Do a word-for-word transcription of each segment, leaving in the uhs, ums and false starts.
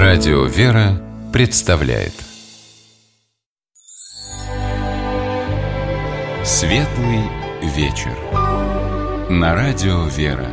Радио «Вера» представляет Светлый вечер на Радио «Вера».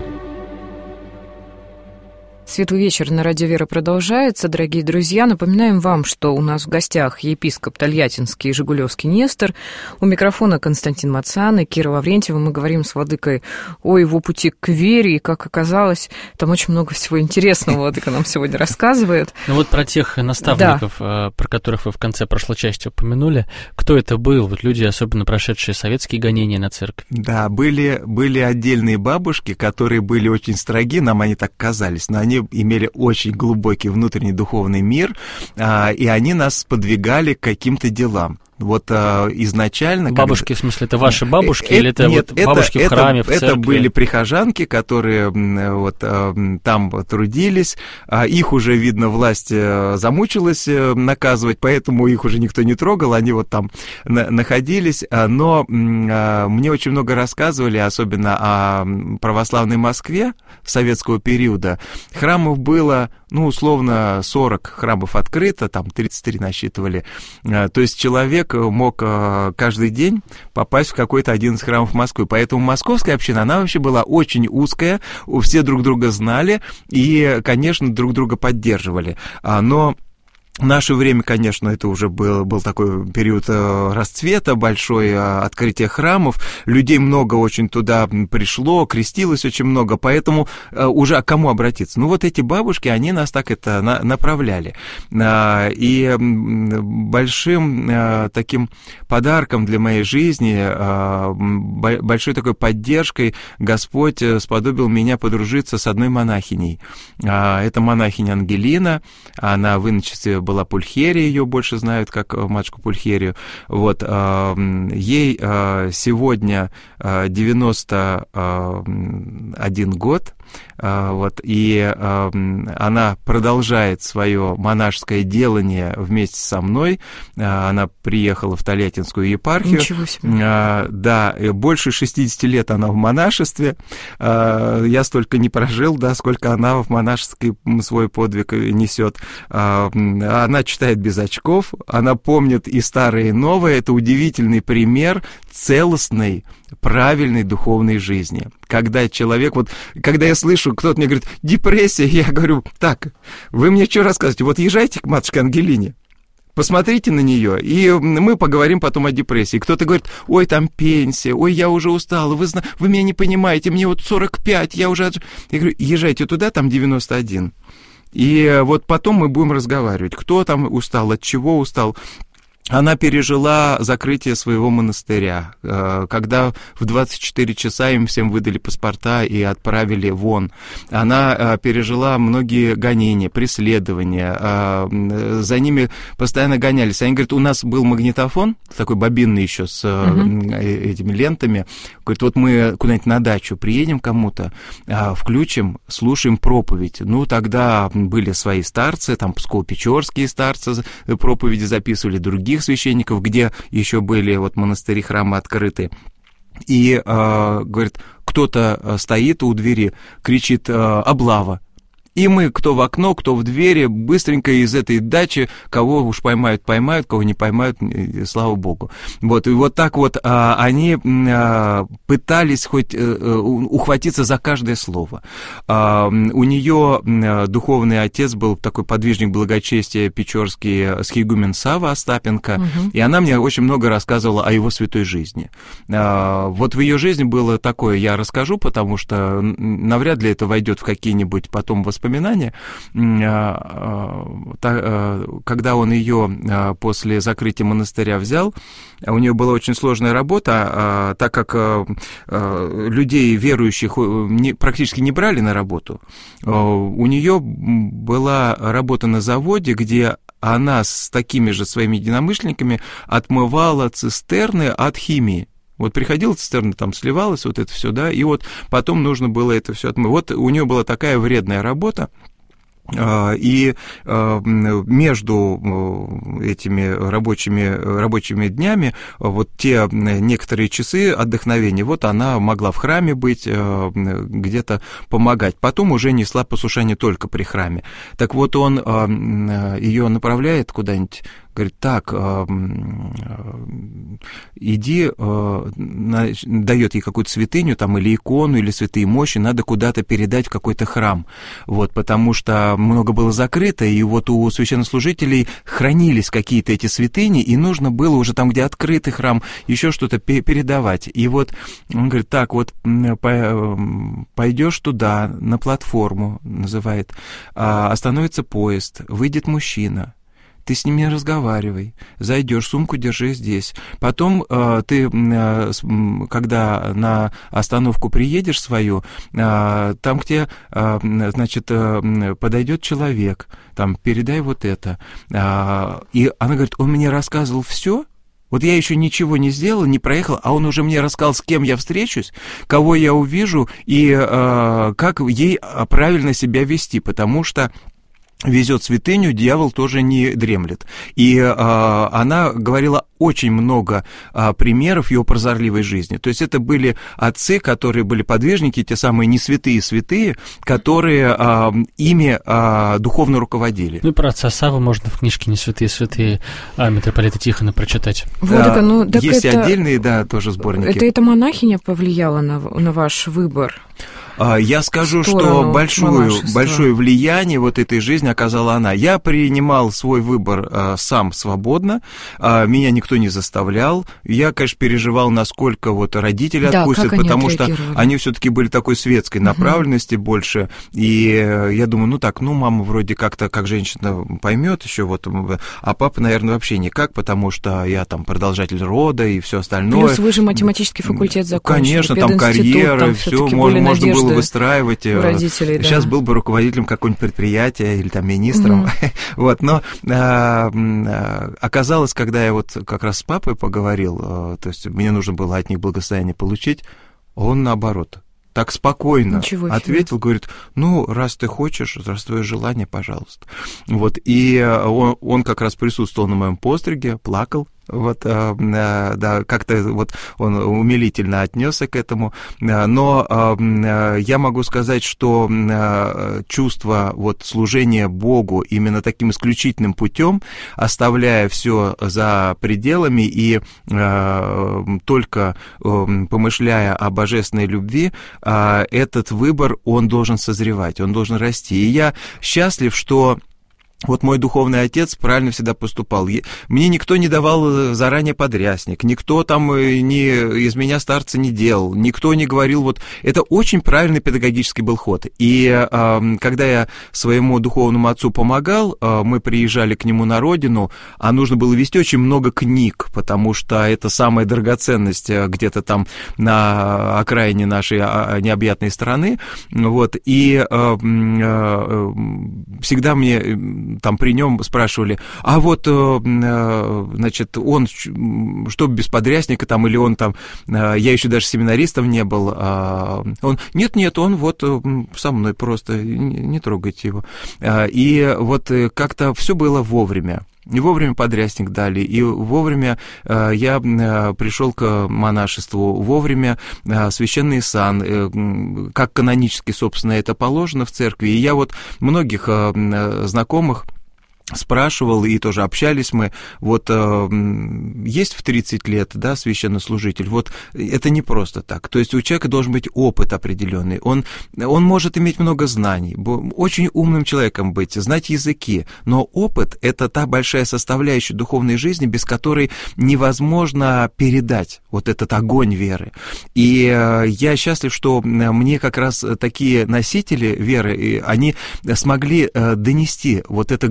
Светлый вечер на Радио «Вера» продолжается. Дорогие друзья, напоминаем вам, что у нас в гостях епископ Тольяттинский и Жигулевский Нестор. У микрофона Константин Мацан и Кира Лаврентьева. Мы говорим с владыкой о его пути к вере. И, как оказалось, там очень много всего интересного владыка нам сегодня рассказывает. Ну вот про тех наставников, да. про которых вы в конце прошлой части упомянули. Кто это был? Вот люди, особенно прошедшие советские гонения на церковь. Да, были, были отдельные бабушки, которые были очень строги, нам они так казались, но они имели очень глубокий внутренний духовный мир, и они нас сподвигали к каким-то делам. Вот а, изначально... Бабушки, когда... в смысле, это ваши бабушки, э, или это нет, вот бабушки это, в храме, это, в церкви? Это были прихожанки, которые вот там трудились. Их уже, видно, власть замучилась наказывать, поэтому их уже никто не трогал, они вот там находились. Но мне очень много рассказывали, особенно о православной Москве советского периода. Храмов было, ну, условно, сорок храмов открыто, там тридцать три насчитывали. То есть человек мог каждый день попасть в какой-то один из храмов Москвы. Поэтому московская община, она вообще была очень узкая, все друг друга знали и, конечно, друг друга поддерживали. Но... В наше время, конечно, это уже был, был такой период расцвета, большое открытие храмов, людей много очень туда пришло, крестилось очень много, поэтому уже к кому обратиться? Ну, вот эти бабушки, они нас так это направляли. И большим таким подарком для моей жизни, большой такой поддержкой Господь сподобил меня подружиться с одной монахиней. Это монахиня Ангелина, она в иночестве была Пульхерия, ее больше знают как матушку Пульхерию. Вот, ей сегодня девяносто один год, вот, и она продолжает свое монашеское делание вместе со мной. Она приехала в Тольяттинскую епархию. Ничего себе. Да, больше шестьдесят лет она в монашестве. Я столько не прожил, да, сколько она в монашеский свой подвиг несет. Она читает без очков, она помнит и старое, и новое. Это удивительный пример целостной, правильной духовной жизни. Когда человек, вот, когда я слышу, кто-то мне говорит, депрессия, я говорю, так, вы мне что рассказываете? Вот езжайте к матушке Ангелине, посмотрите на нее, и мы поговорим потом о депрессии. Кто-то говорит, ой, там пенсия, ой, я уже устал, вы, вы меня не понимаете, мне вот сорок пять, я уже... Я говорю, езжайте туда, там девяносто один. И вот потом мы будем разговаривать, кто там устал, от чего устал. Она пережила закрытие своего монастыря, когда в двадцать четыре часа им всем выдали паспорта и отправили вон. Она пережила многие гонения, преследования, за ними постоянно гонялись. Они говорят, у нас был магнитофон, такой бобинный еще с uh-huh. этими лентами. Говорит, вот мы куда-нибудь на дачу приедем кому-то, включим, слушаем проповедь. Ну, тогда были свои старцы, там Псково-Печорские старцы проповеди записывали, другие священников, где еще были вот монастыри, храмы открыты. И, э, говорит, кто-то стоит у двери, кричит э, «облава». И мы, кто в окно, кто в двери, быстренько из этой дачи, кого уж поймают, поймают, кого не поймают, слава богу. Вот, и вот так вот а, они а, пытались хоть а, ухватиться за каждое слово. А, у нее а, духовный отец был такой подвижник благочестия печорский, схиегумен Сава Остапенко, угу. И она мне очень много рассказывала о его святой жизни. А, вот в ее жизни было такое, я расскажу, потому что навряд ли это войдет в какие-нибудь потом воспоминания. Воспоминания, когда он ее после закрытия монастыря взял, у нее была очень сложная работа, так как людей верующих практически не брали на работу. У нее была работа на заводе, где она с такими же своими единомышленниками отмывала цистерны от химии. Вот приходила цистерна, там сливалась, вот это все, да, и вот потом нужно было это все отмыть. Вот у нее была такая вредная работа, И между этими рабочими, рабочими днями вот те некоторые часы отдохновения, вот она могла в храме быть, где-то помогать. Потом уже несла послушание только при храме. Так вот он ее направляет куда-нибудь, говорит, так, иди, дает ей какую-то святыню там, или икону, или святые мощи, надо куда-то передать в какой-то храм. Вот, потому что много было закрыто, и вот у священнослужителей хранились какие-то эти святыни, и нужно было уже там, где открытый храм, еще что-то передавать. И вот он говорит, так, вот пойдешь туда, на платформу, называет, остановится поезд, выйдет мужчина, ты с ним не разговаривай, зайдешь, сумку держи здесь. Потом э, ты, э, когда на остановку приедешь свою, э, там, где, э, значит, э, подойдет человек, там, передай вот это. Э, и она говорит, он мне рассказывал все. Вот я еще ничего не сделал, не проехал, а он уже мне рассказал, с кем я встречусь, кого я увижу и э, как ей правильно себя вести, потому что везет святыню, дьявол тоже не дремлет. И э, она говорила очень много э, примеров его прозорливой жизни. То есть это были отцы, которые были подвижники, те самые не святые святые, которые э, ими э, духовно руководили. Ну и про отца Савву можно в книжке «Не святые святые» а, митрополита Тихона прочитать. Владыка, ну, так есть это... отдельные, да, тоже сборники. Это эта монахиня повлияла на, на ваш выбор? Я скажу, что большое, большое влияние вот этой жизни оказала она. Я принимал свой выбор а, сам свободно, а, меня никто не заставлял. Я, конечно, переживал, насколько вот родители да, отпустят, потому что они все-таки были такой светской направленности угу. больше. И я думаю, ну так, ну мама вроде как-то, как женщина поймет еще, вот, а папа, наверное, вообще никак, потому что я там продолжатель рода и все остальное. Плюс вы же математический факультет закончили. Конечно, там карьера, все можно, можно было выстраивать. Родителей, сейчас да. был бы руководителем какого-нибудь предприятия или там министром. Mm-hmm. вот, но а, а, оказалось, когда я вот как раз с папой поговорил, а, то есть мне нужно было от них благословение получить, он наоборот так спокойно ответил, говорит, ну, раз ты хочешь, раз твое желание, пожалуйста. Вот, и он, он как раз присутствовал на моем постриге, плакал. Вот, да, как-то вот он умилительно отнесся к этому, но я могу сказать, что чувство вот служения Богу именно таким исключительным путем, оставляя все за пределами и только помышляя о божественной любви, этот выбор, он должен созревать, он должен расти. И я счастлив, что вот мой духовный отец правильно всегда поступал. Мне никто не давал заранее подрясник, никто там не, из меня старца не делал, никто не говорил, вот это очень правильный педагогический был ход. И э, когда я своему духовному отцу помогал, э, мы приезжали к нему на родину, а нужно было вести очень много книг, потому что это самая драгоценность где-то там на окраине нашей необъятной страны. Вот, и э, э, всегда мне там при нем спрашивали, а вот, значит, он, что без подрясника там, или он там, я еще даже семинаристом не был, он, нет-нет, он вот со мной просто, не трогайте его. И вот как-то все было вовремя. И вовремя подрясник дали, и вовремя э, я э, пришел к монашеству, вовремя э, священный сан, э, как канонически, собственно, это положено в церкви. И я вот многих э, знакомых спрашивал, и тоже общались мы, вот э, есть в тридцать лет, да, священнослужитель, вот это не просто так, то есть у человека должен быть опыт определенный, он, он может иметь много знаний, очень умным человеком быть, знать языки, но опыт — это та большая составляющая духовной жизни, без которой невозможно передать вот этот огонь веры. И э, я счастлив, что мне как раз такие носители веры, они смогли э, донести вот это главное.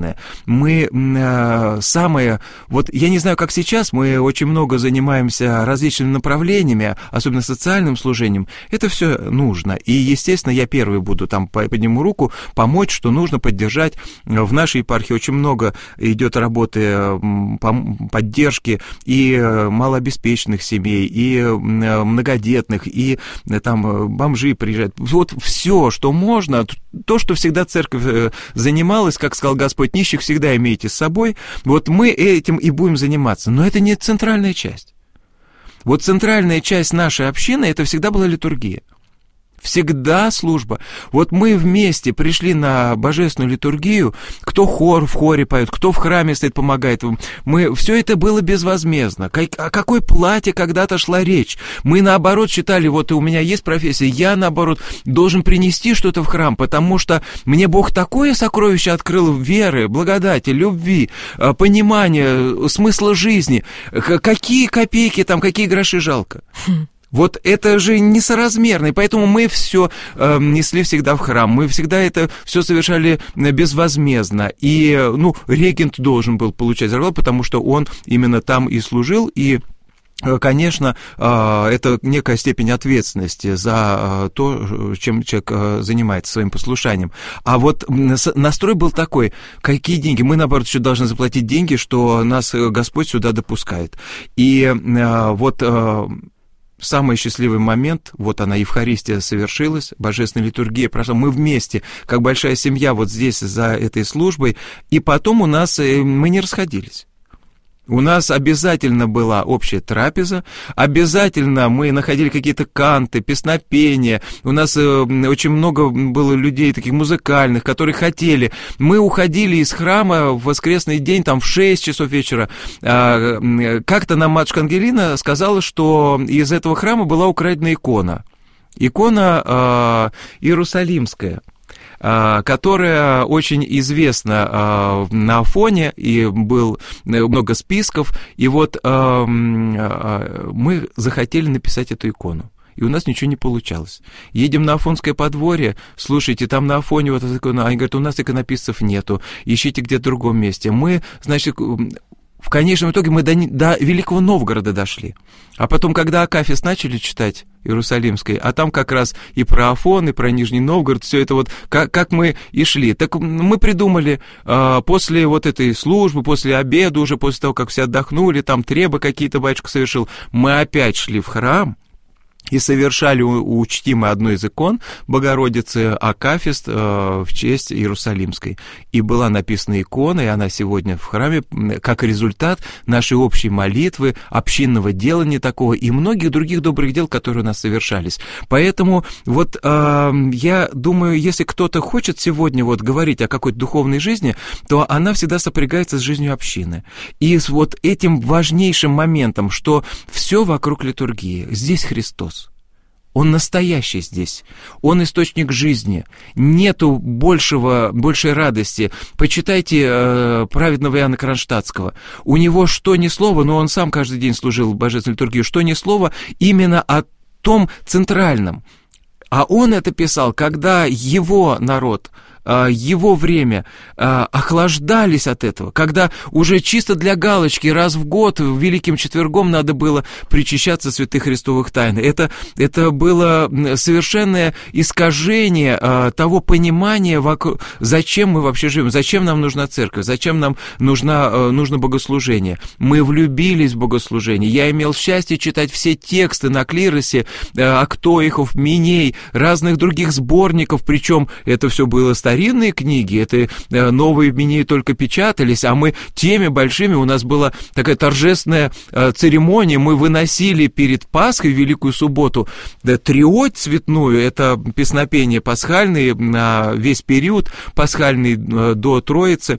главное. Мы э, самое... Вот я не знаю, как сейчас, мы очень много занимаемся различными направлениями, особенно социальным служением. Это все нужно. И, естественно, я первый буду там, подниму руку, помочь, что нужно поддержать. В нашей епархии очень много идет работы поддержки и малообеспеченных семей, и многодетных, и там бомжи приезжают. Вот все, что можно, то, что всегда церковь занималась, как сказал Господь, нищих всегда имейте с собой, вот мы этим и будем заниматься. Но это не центральная часть. Вот центральная часть нашей общины, это всегда была литургия. Всегда служба. Вот мы вместе пришли на божественную литургию, кто хор в хоре поет, кто в храме стоит, помогает. Мы, все это было безвозмездно. О какой плате когда-то шла речь? Мы, наоборот, считали, вот у меня есть профессия, я, наоборот, должен принести что-то в храм, потому что мне Бог такое сокровище открыл веры, благодати, любви, понимания, смысла жизни. Какие копейки там, какие гроши жалко? Вот это же несоразмерно, и поэтому мы все э, несли всегда в храм, мы всегда это все совершали безвозмездно, и, ну, регент должен был получать зарплату, потому что он именно там и служил, и... Конечно, это некая степень ответственности за то, чем человек занимается своим послушанием. А вот настрой был такой: какие деньги? Мы, наоборот, еще должны заплатить деньги, что нас Господь сюда допускает. И вот... Самый счастливый момент, вот она, Евхаристия совершилась, божественная литургия прошла, мы вместе, как большая семья, вот здесь за этой службой, и потом у нас, мы не расходились. У нас обязательно была общая трапеза, обязательно мы находили какие-то канты, песнопения, у нас э, очень много было людей таких музыкальных, которые хотели. Мы уходили из храма в воскресный день, там в шесть часов вечера. Э, как-то нам матушка Ангелина сказала, что из этого храма была украдена икона. Икона э, Иерусалимская, которая очень известна на Афоне, и было много списков, и вот мы захотели написать эту икону. И у нас ничего не получалось. Едем на Афонское подворье, слушайте, там на Афоне вот эта икона, они говорят, у нас иконописцев нету, ищите где-то в другом месте. Мы, значит... В конечном итоге мы до, до Великого Новгорода дошли. А потом, когда Акафист начали читать Иерусалимской, а там как раз и про Афон, и про Нижний Новгород, все это вот, как, как мы и шли. Так мы придумали э, после вот этой службы, после обеда, уже после того, как все отдохнули, там требы какие-то батюшка совершил, мы опять шли в храм и совершали у, у чтимой одной из икон Богородицы Акафист э, в честь Иерусалимской. И была написана икона, и она сегодня в храме, как результат нашей общей молитвы, общинного делания такого и многих других добрых дел, которые у нас совершались. Поэтому вот э, я думаю, если кто-то хочет сегодня вот говорить о какой-то духовной жизни, то она всегда сопрягается с жизнью общины. И с вот этим важнейшим моментом, что все вокруг литургии, здесь Христос. Он настоящий здесь, он источник жизни, нету большего, большей радости. Почитайте э, праведного Иоанна Кронштадтского. У него что ни слово, но он сам каждый день служил в божественной литургии, что ни слово именно о том центральном. А он это писал, когда его народ, его время охлаждались от этого, когда уже чисто для галочки раз в год Великим Четвергом надо было причащаться святых Христовых тайн. Это, это было совершенное искажение того понимания, зачем мы вообще живем, зачем нам нужна церковь, зачем нам нужна, нужно богослужение. Мы влюбились в богослужение. Я имел счастье читать все тексты на клиросе, Актоихов, Миней, разных других сборников, причем это все было старинное, старинные книги, это новые Минеи только печатались, а мы теми большими, у нас была такая торжественная церемония, мы выносили перед Пасхой, в Великую Субботу, триодь цветную, это песнопения пасхальные на весь период пасхальный до Троицы.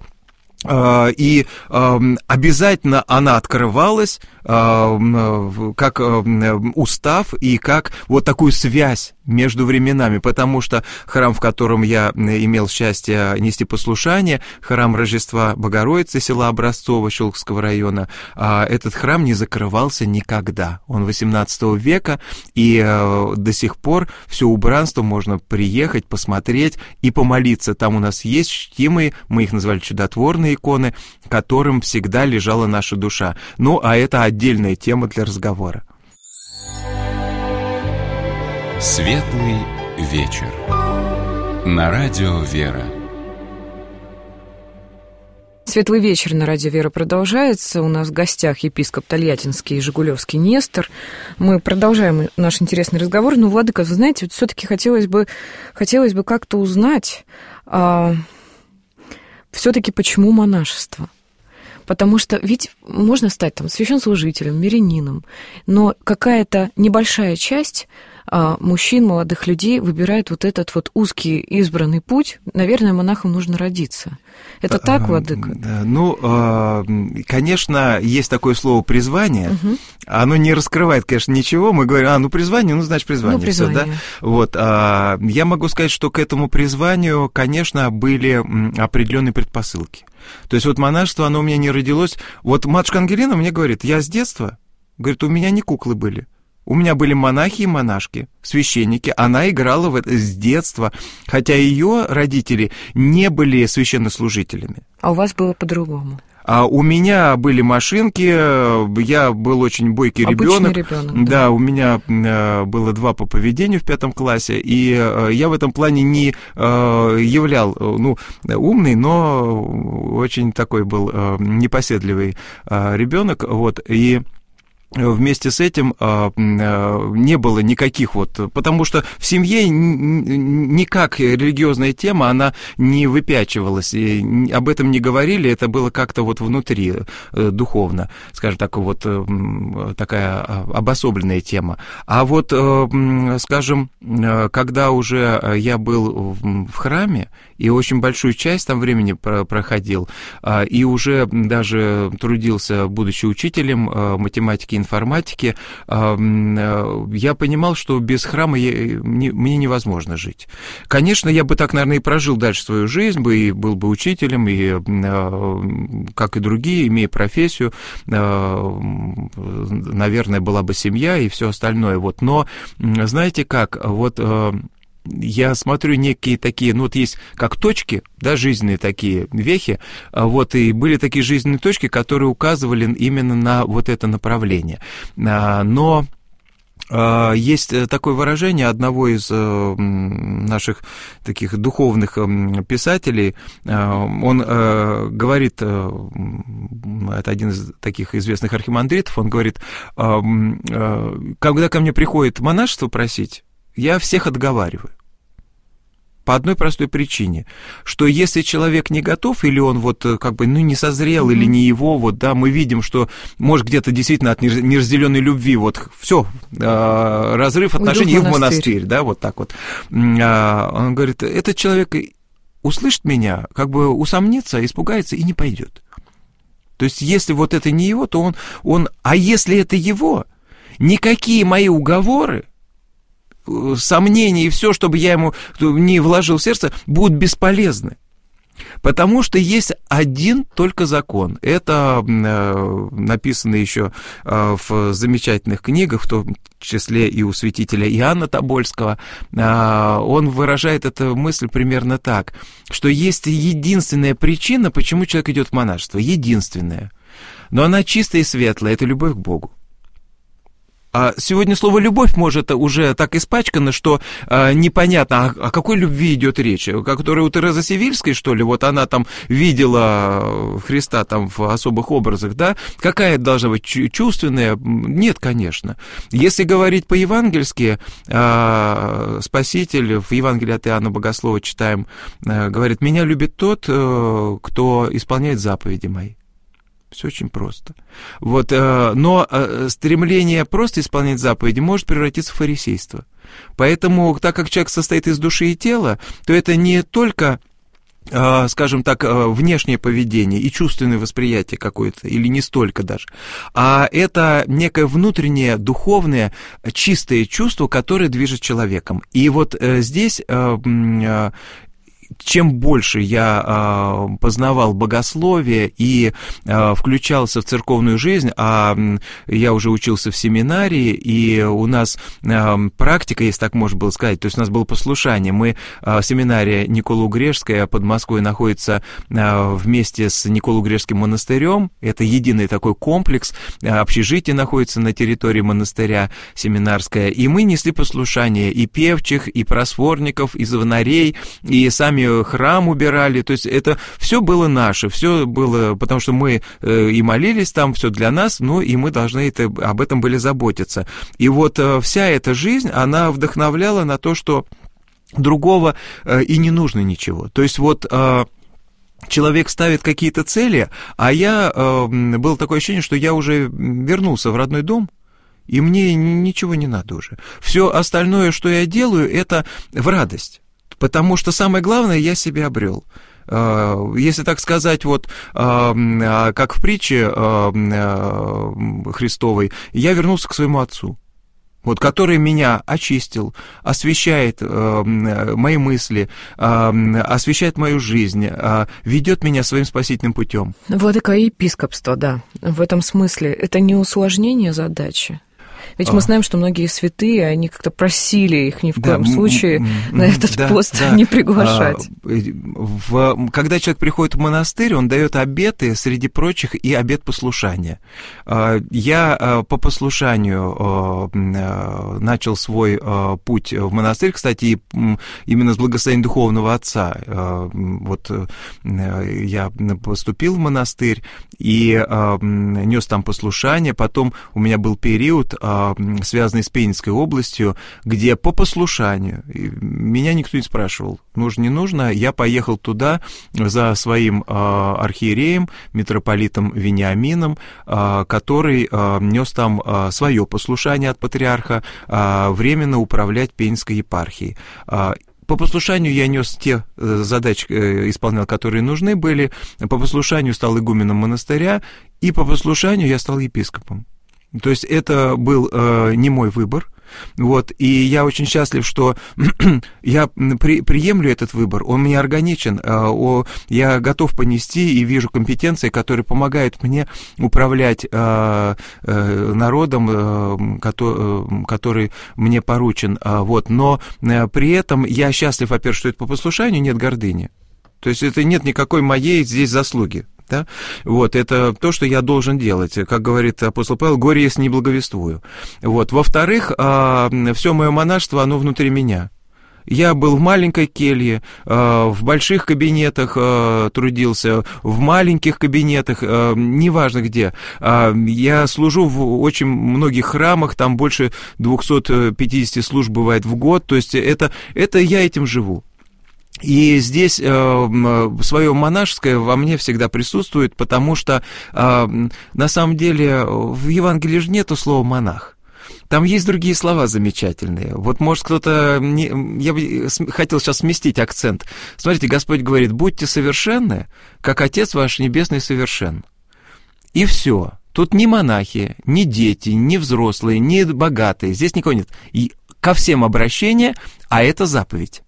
И обязательно она открывалась как устав и как вот такую связь между временами, потому что храм, в котором я имел счастье нести послушание, храм Рождества Богородицы, села Образцово, Щелковского района, этот храм не закрывался никогда. Он восемнадцатого века, и до сих пор все убранство можно приехать, посмотреть и помолиться. Там у нас есть чтимые, мы их назвали чудотворные иконы, которым всегда лежала наша душа. Ну, а это отдельная тема для разговора. Светлый вечер. На радио «Вера». Светлый вечер на радио «Вера» продолжается. У нас в гостях епископ Тольяттинский и Жигулевский Нестор. Мы продолжаем наш интересный разговор. Но, владыка, вы знаете, вот все-таки хотелось бы, хотелось бы как-то узнать, а, все-таки почему монашество? Потому что ведь можно стать там священнослужителем, мирянином, но какая-то небольшая часть а, мужчин, молодых людей выбирает вот этот вот узкий избранный путь. Наверное, монахом нужно родиться. Это так, владыка? Ну, конечно, есть такое слово «призвание». Угу. Оно не раскрывает, конечно, ничего. Мы говорим, а, ну, призвание, ну, значит, призвание. Ну, призвание. Всё, да? Вот. Я могу сказать, что к этому призванию, конечно, были определенные предпосылки. То есть вот монашество, оно у меня не родилось. Вот матушка Ангелина мне говорит, я с детства, говорит, у меня не куклы были. У меня были монахи и монашки, священники. Она играла в это с детства, хотя ее родители не были священнослужителями. А у вас было по-другому? А у меня были машинки, я был очень бойкий ребенок. ребенок. Да. Да, у меня было два по поведению в пятом классе, и я в этом плане не являл, ну, умный, но очень такой был непоседливый ребенок, вот, и вместе с этим не было никаких вот... Потому что в семье никак религиозная тема, она не выпячивалась, и об этом не говорили, это было как-то вот внутри, духовно, скажем так, вот такая обособленная тема. А вот, скажем, когда уже я был в храме, и очень большую часть там времени проходил, и уже даже трудился, будучи учителем математики, информатики, я понимал, что без храма я, не, мне невозможно жить. Конечно, я бы так, наверное, и прожил дальше свою жизнь, бы, и был бы учителем, и, как и другие, имея профессию, наверное, была бы семья и все остальное. Вот. Но, знаете как, вот... Я смотрю некие такие, ну вот есть как точки, да, жизненные такие вехи, вот, и были такие жизненные точки, которые указывали именно на вот это направление. Но есть такое выражение одного из наших таких духовных писателей, он говорит, это один из таких известных архимандритов, он говорит, когда ко мне приходит монашество просить, я всех отговариваю. По одной простой причине, что если человек не готов, или он вот как бы, ну, не созрел, mm-hmm. или не его, вот, да, мы видим, что, может, где-то действительно от неразделенной любви, вот, все, разрыв отношений и в монастырь, да, вот так вот. Он говорит, этот человек услышит меня, как бы усомнится, испугается и не пойдет. То есть, если вот это не его, то он, он, а если это его, никакие мои уговоры, сомнения и все, чтобы я ему не вложил в сердце, будут бесполезны. Потому что есть один только закон. Это э, написано еще э, в замечательных книгах, в том числе и у святителя Иоанна Тобольского. Э, он выражает эту мысль примерно так, что есть единственная причина, почему человек идет в монашество. Единственная. Но она чистая и светлая. Это любовь к Богу. Сегодня слово «любовь» может уже так испачкано, что э, непонятно, о, о какой любви идет речь. Которая у Терезы Севильской, что ли, вот она там видела Христа там в особых образах, да? Какая должна быть чувственная? Нет, конечно. Если говорить по-евангельски, э, Спаситель в Евангелии от Иоанна Богослова читаем, э, говорит, «Меня любит тот, э, кто исполняет заповеди мои». Все очень просто. Вот, но стремление просто исполнять заповеди может превратиться в фарисейство. Поэтому, так как человек состоит из души и тела, то это не только скажем так, внешнее поведение и чувственное восприятие какое-то, или не столько даже, а это некое внутреннее, духовное, чистое чувство, которое движет человеком. И вот здесь... Чем больше я э, познавал богословие и э, включался в церковную жизнь, а я уже учился в семинарии, и у нас э, практика, если так можно было сказать, то есть у нас было послушание. Мы, э, семинария Николо-Угрешская под Москвой находится э, вместе с Николо-Угрешским монастырем, это единый такой комплекс, э, общежитие находится на территории монастыря семинарское, и мы несли послушание и певчих, и просворников, и звонарей, и сами храм убирали, то есть это все было наше, все было, потому что мы э, и молились там, все для нас, но и мы должны это, об этом были заботиться. И вот э, вся эта жизнь, она вдохновляла на то, что другого э, и не нужно ничего. То есть вот... Э, Человек ставит какие-то цели, а я, э, было такое ощущение, что я уже вернулся в родной дом, и мне ничего не надо уже. Все остальное, что я делаю, это в радость. Потому что самое главное я себе обрел. Если так сказать, вот как в притче Христовой, я вернулся к своему Отцу, вот, который меня очистил, освещает мои мысли, освещает мою жизнь, ведет меня своим спасительным путем. Владыка, епископство, да, в этом смысле, это не усложнение задачи? Ведь мы знаем, что многие святые, они как-то просили их ни в коем да, случае м- м- на этот да, пост да. не приглашать. В, когда человек приходит в монастырь, он дает обеты, среди прочих, и обет послушания. Я по послушанию начал свой путь в монастырь, кстати, именно с благословения духовного отца. Вот я поступил в монастырь и нес там послушание, потом у меня был период, связанный с Пензенской областью, где по послушанию, меня никто не спрашивал, нужно, не нужно, я поехал туда за своим архиереем, митрополитом Вениамином, который нес там свое послушание от патриарха, временно управлять Пензенской епархией. По послушанию я нес те задачи, исполнял, которые нужны были, по послушанию стал игуменом монастыря, и по послушанию я стал епископом. То есть это был э, не мой выбор, вот, и я очень счастлив, что я при, приемлю этот выбор, он мне органичен, э, о, я готов понести и вижу компетенции, которые помогают мне управлять э, э, народом, э, который, который мне поручен, э, вот, но э, при этом я счастлив, во-первых, что это по послушанию, нет гордыни, то есть это нет никакой моей здесь заслуги. Да? Вот, это то, что я должен делать. Как говорит апостол Павел, горе, если не благовествую. Вот. Во-вторых, все мое монашество, оно внутри меня. Я был в маленькой келье, в больших кабинетах трудился, в маленьких кабинетах, неважно где. Я служу в очень многих храмах, там больше двести пятьдесят служб бывает в год, то есть это, это я этим живу. И здесь э, свое монашеское во мне всегда присутствует, потому что э, на самом деле в Евангелии же нету слова «монах». Там есть другие слова замечательные. Вот, может, кто-то... Не, я бы хотел сейчас сместить акцент. Смотрите, Господь говорит, будьте совершенны, как Отец ваш Небесный совершен. И все. Тут ни монахи, ни дети, ни взрослые, ни богатые. Здесь никого нет. И ко всем обращение, а это заповедь.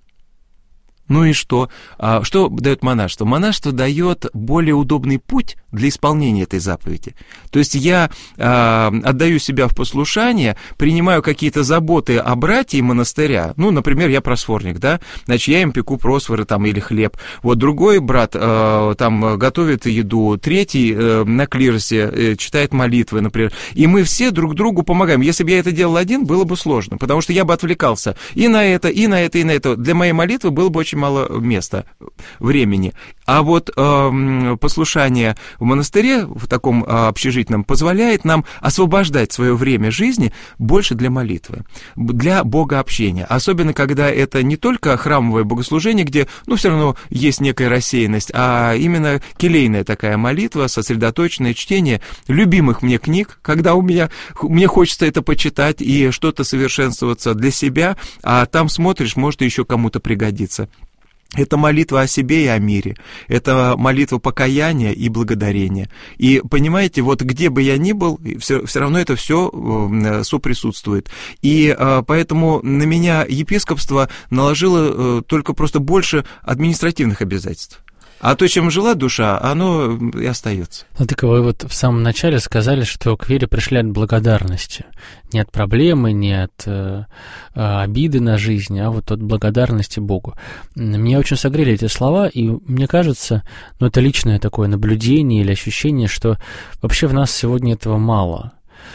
Ну и что? Что дает монашество? Монашество дает более удобный путь для исполнения этой заповеди. То есть я отдаю себя в послушание, принимаю какие-то заботы о братьях монастыря. Ну, например, я просворник, да? Значит, я им пеку просворы там или хлеб. Вот другой брат там готовит еду, третий на клиросе читает молитвы, например. И мы все друг другу помогаем. Если бы я это делал один, было бы сложно, потому что я бы отвлекался и на это, и на это, и на это. Для моей молитвы было бы очень мало места, времени. А вот э, послушание в монастыре, в таком э, общежитном, позволяет нам освобождать свое время жизни больше для молитвы, для богообщения. Особенно, когда это не только храмовое богослужение, где, ну, все равно есть некая рассеянность, а именно келейная такая молитва, сосредоточенное чтение любимых мне книг, когда у меня, мне хочется это почитать и что-то совершенствоваться для себя, а там смотришь, может, еще кому-то пригодится. Это молитва о себе и о мире, это молитва покаяния и благодарения. И понимаете, вот где бы я ни был, все, все равно это все соприсутствует. И поэтому на меня епископство наложило только просто больше административных обязательств. А то, чем жила душа, оно и остается. Ну, так вы вот в самом начале сказали, что к вере пришли от благодарности. Не от проблемы, не от э, обиды на жизнь, а вот от благодарности Богу. Меня очень согрели эти слова, и мне кажется, ну, это личное такое наблюдение или ощущение, что вообще в нас сегодня этого мало.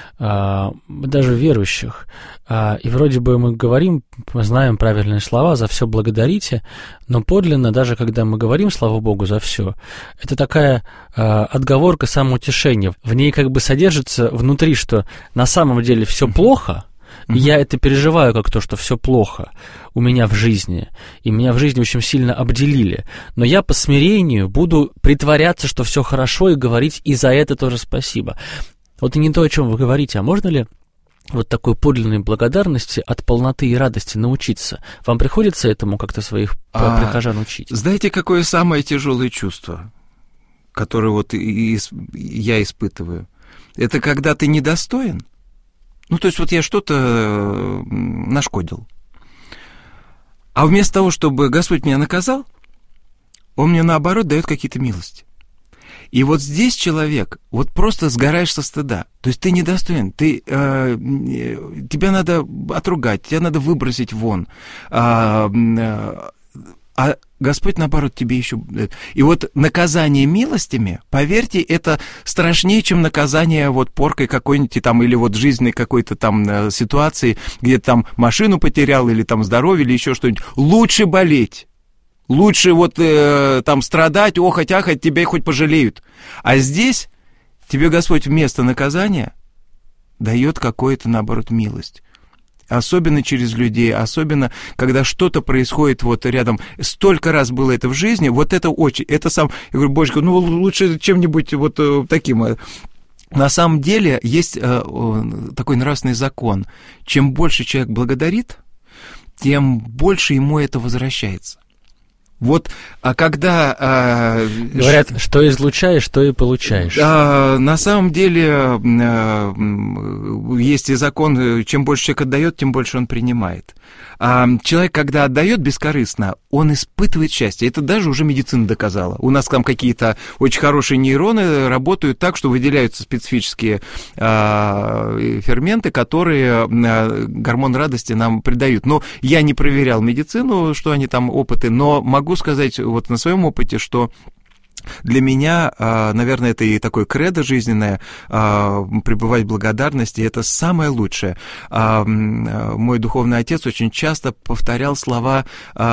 Даже верующих. И вроде бы мы говорим, мы знаем правильные слова, за все благодарите, но подлинно, даже когда мы говорим, слава Богу, за все, это такая отговорка самоутешения. В ней как бы содержится внутри, что на самом деле все плохо, и я это переживаю как то, что все плохо у меня в жизни, и меня в жизни очень сильно обделили. Но я по смирению буду притворяться, что все хорошо, и говорить и за это тоже спасибо. Вот и не то, о чем вы говорите, а можно ли вот такой подлинной благодарности от полноты и радости научиться? Вам приходится этому как-то своих а, прихожан учить? Знаете, какое самое тяжелое чувство, которое вот и, и, я испытываю? Это когда ты недостоин. Ну, то есть вот я что-то нашкодил. А вместо того, чтобы Господь меня наказал, Он мне, наоборот, дает какие-то милости. И вот здесь человек, вот просто сгораешь со стыда. То есть ты недостоин, ты, э, тебя надо отругать, тебя надо выбросить вон. А, а Господь, наоборот, тебе еще... И вот наказание милостями, поверьте, это страшнее, чем наказание вот поркой какой-нибудь там, или вот жизненной какой-то там ситуации, где ты там машину потерял, или там здоровье, или еще что-нибудь. Лучше болеть. Лучше вот э, там страдать, охать, ахать, тебя хоть пожалеют. А здесь тебе Господь вместо наказания дает какую-то, наоборот, милость. Особенно через людей, особенно, когда что-то происходит вот рядом. Столько раз было это в жизни, вот это очень, это сам, я говорю, Божечка, ну лучше чем-нибудь вот таким. На самом деле есть э, такой нравственный закон. Чем больше человек благодарит, тем больше ему это возвращается. Вот, а когда... А, Говорят, ш... что излучаешь, то и получаешь. А, на самом деле а, есть и закон, чем больше человек отдает, тем больше он принимает. А человек, когда отдает бескорыстно, он испытывает счастье. Это даже уже медицина доказала. У нас там какие-то очень хорошие нейроны работают так, что выделяются специфические а, ферменты, которые а, гормон радости нам придают. Но я не проверял медицину, что они там опыты, но могу сказать вот на своем опыте, что для меня, наверное, это и такое кредо жизненное, пребывать в благодарности, это самое лучшее. Мой духовный отец очень часто повторял слова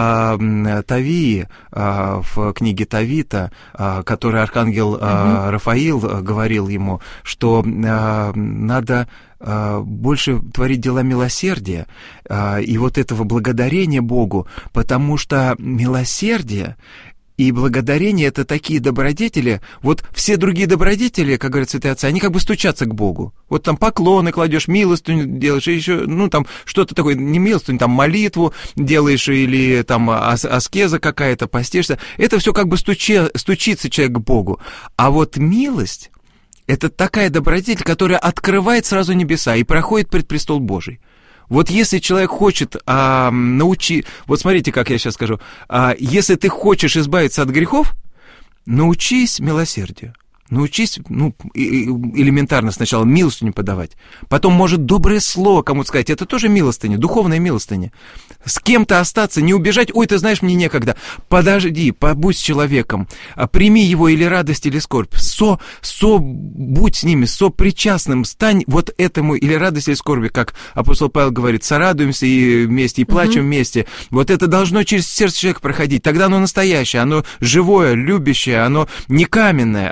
Тавии в книге Тавита, который архангел mm-hmm. Рафаил говорил ему, что надо больше творить дела милосердия и вот этого благодарения Богу, потому что милосердие и благодарение — это такие добродетели. Вот все другие добродетели, как говорят святые отцы, они как бы стучатся к Богу. Вот там поклоны кладешь, милостыню делаешь, и еще, ну, там что-то такое, не милостыню, там молитву делаешь, или там аскеза какая-то, постишься. Это все как бы стучи, стучится человек к Богу. А вот милость — это такая добродетель, которая открывает сразу небеса и проходит пред престол Божий. Вот если человек хочет а, научить... Вот смотрите, как я сейчас скажу. А, если ты хочешь избавиться от грехов, научись милосердию. Научись, ну, элементарно сначала милостыню подавать. Потом, может, доброе слово кому-то сказать. Это тоже милостыня, духовная милостыня. С кем-то остаться, не убежать. Ой, ты знаешь, мне некогда. Подожди, побудь с человеком. Прими его или радость, или скорбь. Со, со, будь с ними, сопричастным. Стань вот этому или радость, или скорби, как апостол Павел говорит, сорадуемся и вместе, и плачем mm-hmm. вместе. Вот это должно через сердце человека проходить. Тогда оно настоящее, оно живое, любящее, оно не каменное, оно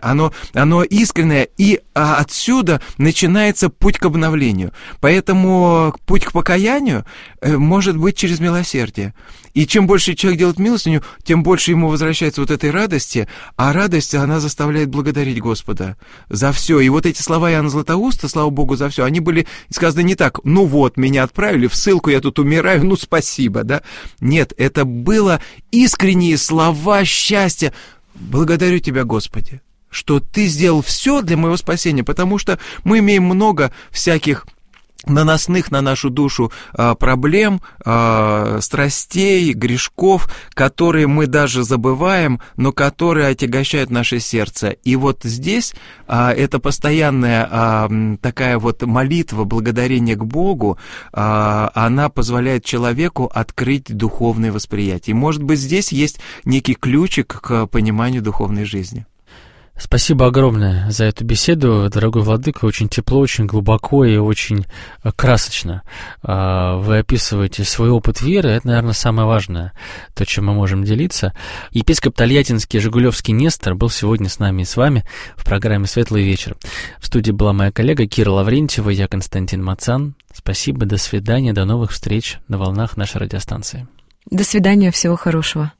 оно искреннее, и а, отсюда начинается путь к обновлению. Поэтому путь к покаянию э, может быть через милосердие. И чем больше человек делает милостыню, тем больше ему возвращается вот этой радости, а радость, она заставляет благодарить Господа за все. И вот эти слова Иоанна Златоуста, слава Богу за все, они были сказаны не так: ну вот, меня отправили в ссылку, я тут умираю, ну спасибо, да? Нет, это было искренние слова счастья. Благодарю Тебя, Господи, что Ты сделал все для моего спасения, потому что мы имеем много всяких наносных на нашу душу а, проблем, а, страстей, грешков, которые мы даже забываем, но которые отягощают наше сердце. И вот здесь а, это постоянная а, такая вот молитва, благодарение к Богу, а, она позволяет человеку открыть духовное восприятие. И, может быть, здесь есть некий ключик к пониманию духовной жизни. Спасибо огромное за эту беседу, дорогой владыка. Очень тепло, очень глубоко и очень красочно вы описываете свой опыт веры. Это, наверное, самое важное, то, чем мы можем делиться. Епископ Тольяттинский Жигулевский Нестор был сегодня с нами и с вами в программе «Светлый вечер». В студии была моя коллега Кира Лаврентьева, я Константин Мацан. Спасибо, до свидания, до новых встреч на волнах нашей радиостанции. До свидания, всего хорошего.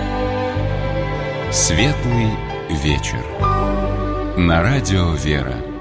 Светлый вечер. На радио «Вера».